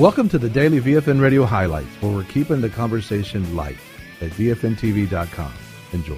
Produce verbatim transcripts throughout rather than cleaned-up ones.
Welcome to the Daily V F N Radio Highlights, where we're keeping the conversation light at V F N T V dot com. Enjoy.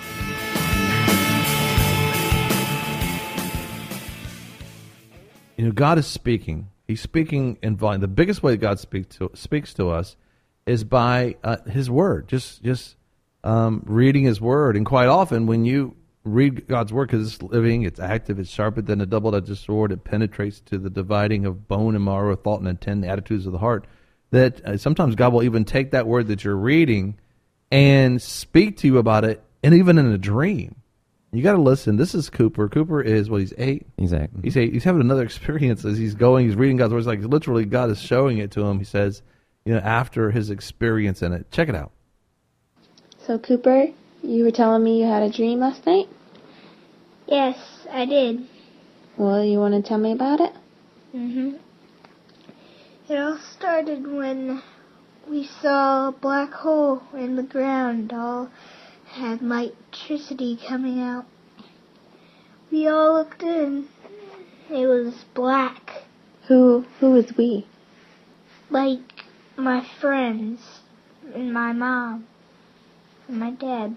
You know, God is speaking. He's speaking in volume. The biggest way God speak to, speaks to us is by uh, His Word, just just um, reading His Word. And quite often when you read God's Word, because it's living, it's active, it's sharper than a double-edged sword, it penetrates to the dividing of bone and marrow, thought and intent, the attitudes of the heart, that uh, sometimes God will even take that Word that you're reading and speak to you about it, and even in a dream. You got to listen. This is Cooper. Cooper is, what, he's eight? Exactly. He's eight. He's having another experience as he's going. He's reading God's Word. It's like literally God is showing it to him, he says, you know, after his experience in it. Check it out. So, Cooper, you were telling me you had a dream last night? Yes, I did. Well, you want to tell me about it? Mm-hmm. It all started when we saw a black hole in the ground. All had electricity coming out. We all looked in. It was black. Who, who is we? Like my friends and my mom and my dad.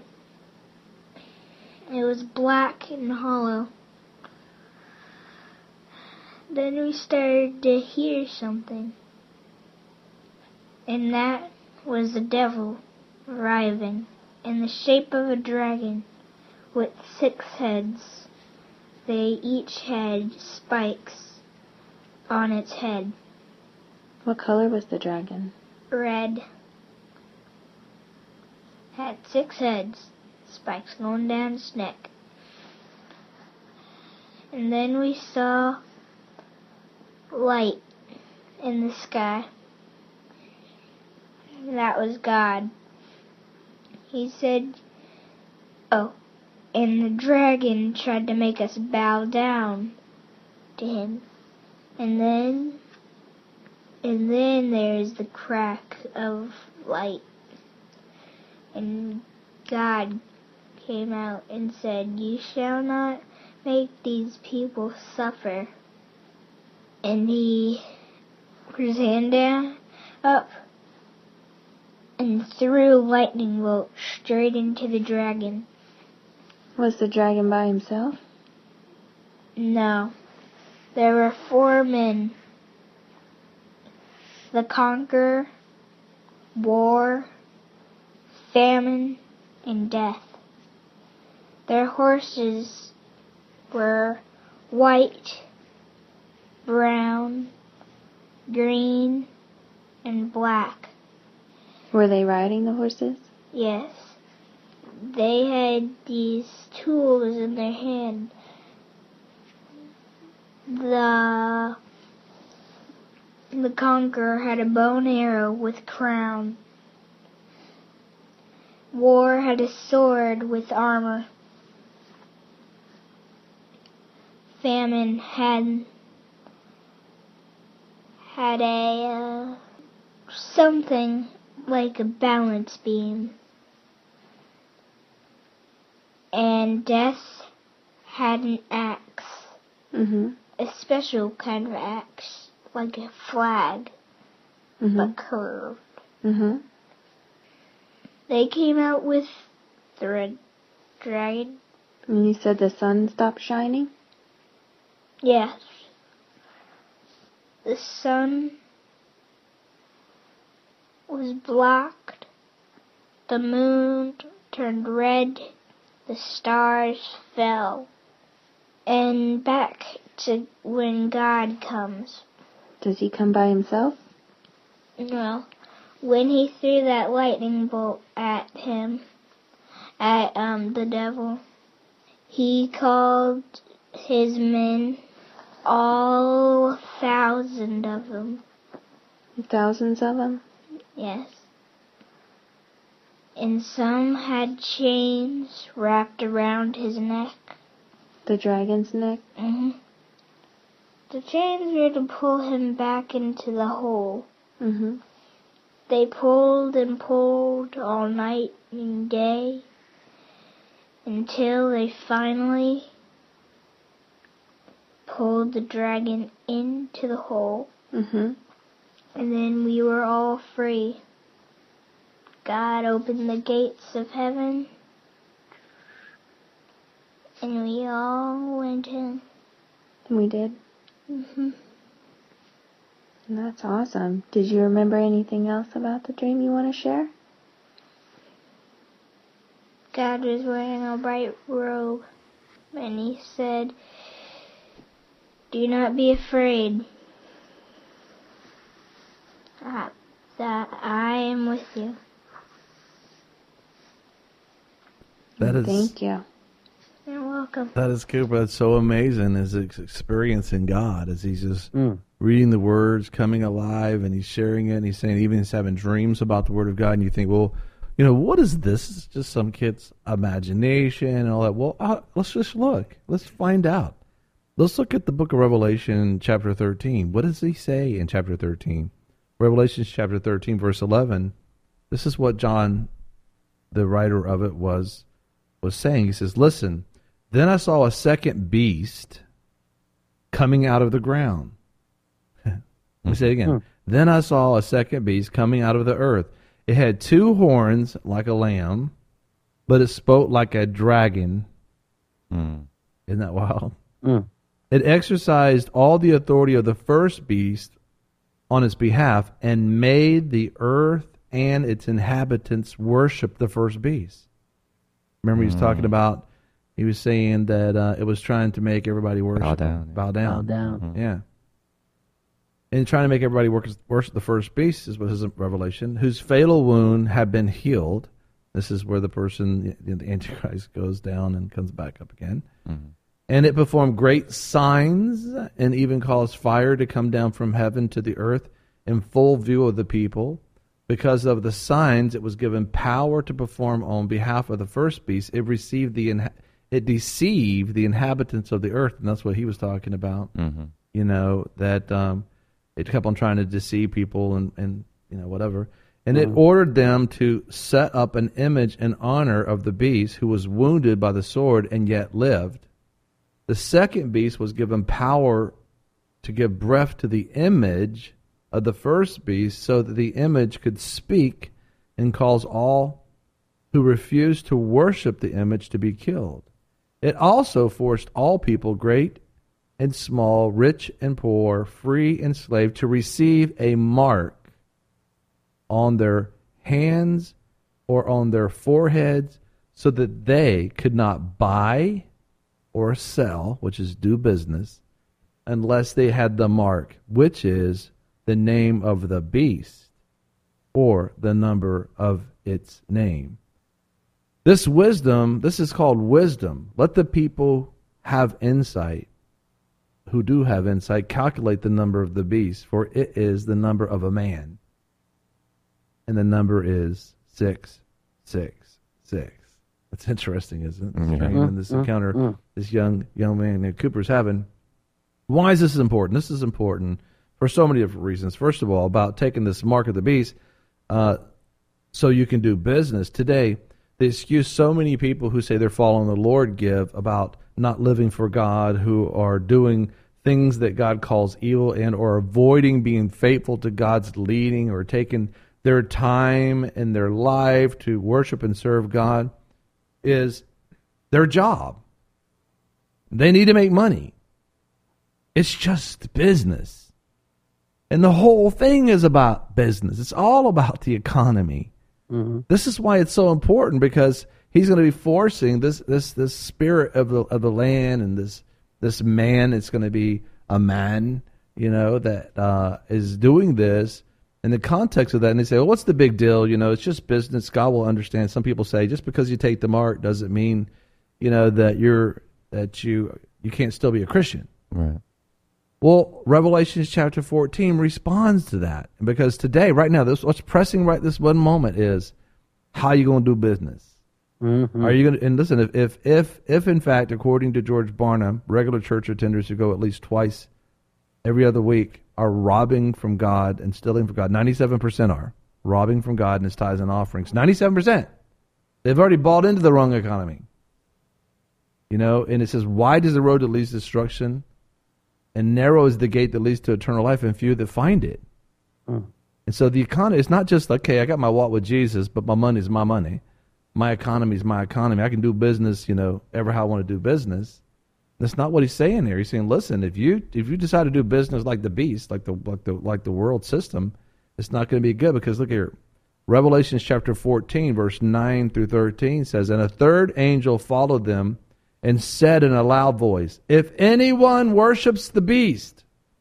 It was black and hollow. Then we started to hear something. And that was the devil arriving in the shape of a dragon with six heads. They each had spikes on its head. What color was the dragon? Red. Had six heads. Spikes going down his neck. And then we saw light in the sky. That was God. He said, oh, and the dragon tried to make us bow down to him. And then, and then there's the crack of light. And God came out and said, you shall not make these people suffer. And he put his hand down, up, and threw a lightning bolt straight into the dragon. Was the dragon by himself? No. There were four men. The conqueror, war, famine, and death. Their horses were white, brown, green, and black. Were they riding the horses? Yes. They had these tools in their hand. The, the conqueror had a bow and arrow with crown. War had a sword with armor. Famine had had a uh, something like a balance beam. And death had an axe. Mm-hmm. A special kind of axe, like a flag, Mm-hmm. but curved. Mm-hmm. They came out with the red dragon. And you said the sun stopped shining? Yes. The sun was blocked. The moon turned red. The stars fell. And back to when God comes. Does he come by himself? No. When he threw that lightning bolt at him, at um the devil, he called his men, all thousand of them. Thousands of them? Yes. And some had chains wrapped around his neck. The dragon's neck? Mm-hmm. The chains were to pull him back into the hole. Mm-hmm. They pulled and pulled all night and day until they finally pulled the dragon into the hole. Mm-hmm. and then we were all free. God opened the gates of heaven, and we all went in. We did. Mm-hmm. That's awesome. Did you remember anything else about the dream you want to share? God was wearing a bright robe, and he said, "Do not be afraid. Uh, that I am with you." That is, Thank you. You're welcome. That is Cooper. That's so amazing. His experiencing God as he's just Mm. reading the words, coming alive, and he's sharing it. And he's saying even he's having dreams about the Word of God. And you think, well, you know, what is this? It's just some kid's imagination and all that. Well, uh, let's just look. Let's find out. Let's look at the book of Revelation, chapter thirteen. What does he say in chapter thirteen? Revelation chapter thirteen, verse eleven. This is what John, the writer of it, was was saying. He says, "Listen, then I saw a second beast coming out of the ground." Let me say it again. Mm-hmm. Then I saw a second beast coming out of the earth. It had two horns like a lamb, but it spoke like a dragon. Mm. Isn't that wild? Mm. It exercised all the authority of the first beast on its behalf and made the earth and its inhabitants worship the first beast. Remember, he was talking about, he was saying that uh, it was trying to make everybody worship. Bow down. Bow down. Bow down. Mhm. Yeah. And trying to make everybody work, worship the first beast is what his Revelation, whose fatal wound had been healed. This is where the person, the Antichrist, goes down and comes back up again. Mhm. And it performed great signs and even caused fire to come down from heaven to the earth in full view of the people. Because of the signs, it was given power to perform on behalf of the first beast. It received the inha- it deceived the inhabitants of the earth, and that's what he was talking about. Mhm. You know, that um, it kept on trying to deceive people and, and you know, whatever. And it ordered them to set up an image in honor of the beast who was wounded by the sword and yet lived. The second beast was given power to give breath to the image of the first beast so that the image could speak and cause all who refused to worship the image to be killed. It also forced all people, great and small, rich and poor, free and slave, to receive a mark on their hands or on their foreheads so that they could not buy or sell, which is do business, unless they had the mark, which is the name of the beast or the number of its name. This wisdom, this is called wisdom. Let the people have insight, who do have insight, calculate the number of the beast, for it is the number of a man. And the number is six, six, six. That's interesting, isn't it? This Yeah. dream and this encounter this young young man named Cooper's having. Why is this important? This is important for so many different reasons. First of all, about taking this mark of the beast uh, so you can do business. Today, the excuse so many people who say they're following the Lord give about not living for God, who are doing things that God calls evil and or avoiding being faithful to God's leading or taking their time in their life to worship and serve God, is their job. They need to make money. It's just business. And the whole thing is about business. It's all about the economy. Mm-hmm. This is why it's so important, because he's going to be forcing this this this spirit of the of the land and this this man. It's going to be a man, you know, that uh, is doing this in the context of that. And they say, well, what's the big deal? You know, it's just business. God will understand. Some people say just because you take the mark doesn't mean, you know, that you're that you you can't still be a Christian. Right. Well, Revelation chapter fourteen responds to that, because today, right now, this what's pressing right this one moment is how are you going to do business? Mm-hmm. Are you going to? And listen, if, if if if in fact, according to George Barna, regular church attenders who go at least twice every other week are robbing from God and stealing from God, ninety-seven percent are robbing from God and his tithes and offerings. ninety-seven percent. They've already bought into the wrong economy. You know, and it says, wide is the road that leads to destruction, and narrow is the gate that leads to eternal life, and few that find it. Mm. And so the economy is not just, okay, I got my walk with Jesus, but my money is my money. My economy is my economy. I can do business, you know, ever how I want to do business. That's not what he's saying here. He's saying, listen, if you if you decide to do business like the beast, like the like the like the world system, it's not going to be good, because look here. Revelation chapter fourteen, verse nine through thirteen says, and a third angel followed them and said in a loud voice, if anyone worships the beast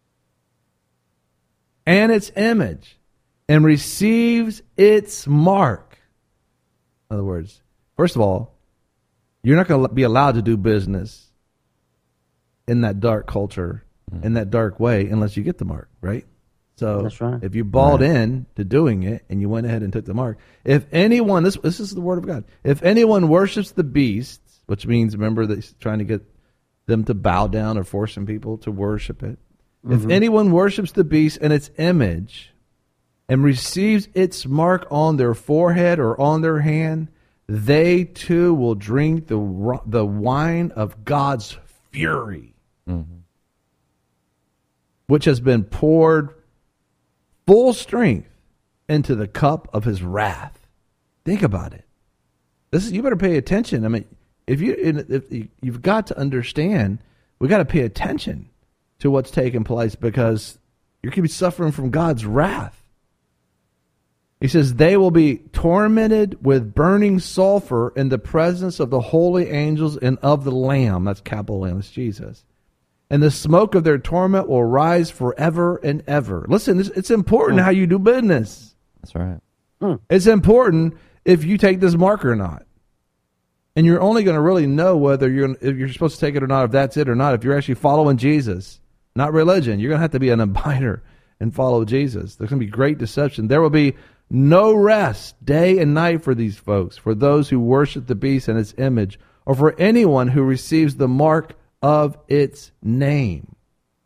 and its image and receives its mark. In other words, first of all, you're not going to be allowed to do business in that dark culture, mm. in that dark way, unless you get the mark, right? So That's right. if you bought right. in to doing it and you went ahead and took the mark, if anyone, this this is the word of God, if anyone worships the beast, which means, remember, that he's trying to get them to bow down or forcing people to worship it. Mm-hmm. If anyone worships the beast and its image and receives its mark on their forehead or on their hand, they too will drink the the wine of God's fury, mm-hmm. which has been poured full strength into the cup of his wrath. Think about it. This is, you better pay attention. I mean, if you if you've got to understand, we got to pay attention to what's taking place, because you could be suffering from God's wrath. He says, they will be tormented with burning sulfur in the presence of the holy angels and of the Lamb. That's capital Lamb, that's Jesus. And the smoke of their torment will rise forever and ever. Listen, it's, it's important mm. how you do business. That's right. Mm. It's important if you take this mark or not. And you're only going to really know whether you're if you're supposed to take it or not, if that's it or not, if you're actually following Jesus, not religion. You're going to have to be an abider and follow Jesus. There's going to be great deception. There will be no rest day and night for these folks, for those who worship the beast and its image, or for anyone who receives the mark of its name.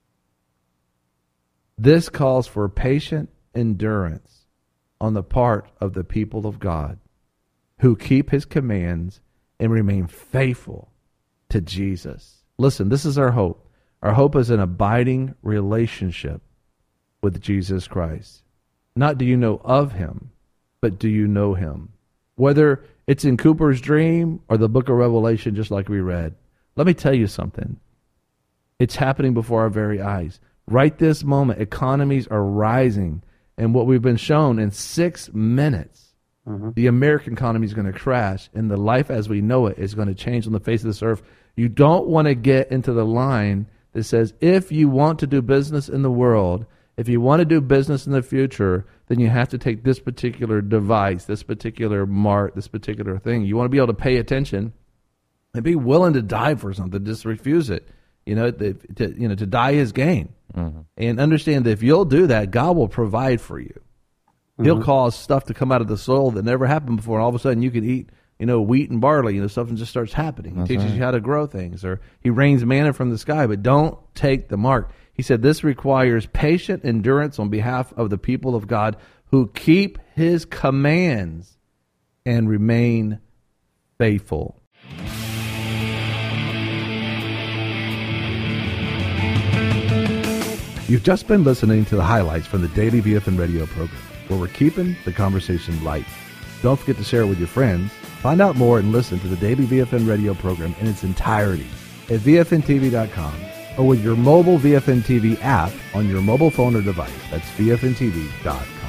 This calls for patient endurance on the part of the people of God who keep his commands and remain faithful to Jesus. Listen, this is our hope. Our hope is an abiding relationship with Jesus Christ. Not do you know of him, but do you know him? Whether it's in Cooper's dream or the book of Revelation, just like we read. Let me tell you something. It's happening before our very eyes. Right this moment, economies are rising. And what we've been shown in six minutes, mm-hmm. the American economy is going to crash, and the life as we know it is going to change on the face of this earth. You don't want to get into the line that says, if you want to do business in the world, if you want to do business in the future, then you have to take this particular device, this particular mark, this particular thing. You want to be able to pay attention and be willing to die for something. Just refuse it. You know, to, to you know, to die is gain. Mm-hmm. And understand that if you'll do that, God will provide for you. Mm-hmm. He'll cause stuff to come out of the soil that never happened before, and all of a sudden you can eat, you know, wheat and barley. You know, something just starts happening. He That's teaches right. you how to grow things, or he rains manna from the sky. But don't take the mark. He said this requires patient endurance on behalf of the people of God who keep his commands and remain faithful. You've just been listening to the highlights from the Daily V F N Radio program, where we're keeping the conversation light. Don't forget to share it with your friends. Find out more and listen to the Daily V F N Radio program in its entirety at V F N T V dot com or with your mobile V F N T V app on your mobile phone or device. That's V F N T V dot com.